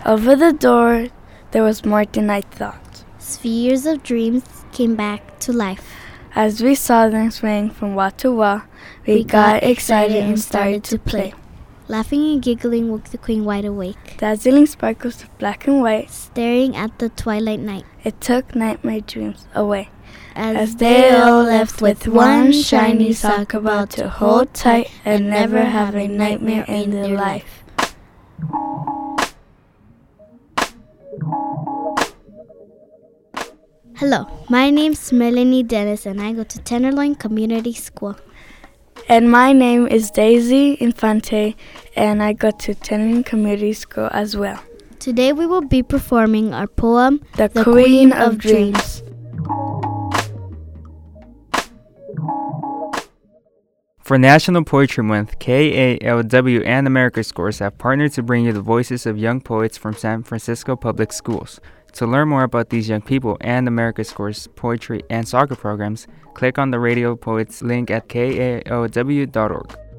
Over the door, there was more than I thought. Spheres of dreams came back to life. As we saw them swaying from wall to wall, we got excited and started to play. Laughing and giggling woke the queen wide awake, Dazzling sparkles of black and white, staring at the twilight night. It took nightmare dreams away. As they all left with one shiny soccer ball to hold tight and never have a nightmare in their life. Hello, my name's Melanie Dennis and I go to Tenderloin Community School. And my name is Daisy Infante and I go to Tenderloin Community School as well. Today we will be performing our poem, The Queen of Dreams. For National Poetry Month, KALW and AmericaScores have partnered to bring you the voices of young poets from San Francisco Public Schools. To learn more about these young people and AmericaScores poetry and soccer programs, click on the Radio Poets link at kalw.org.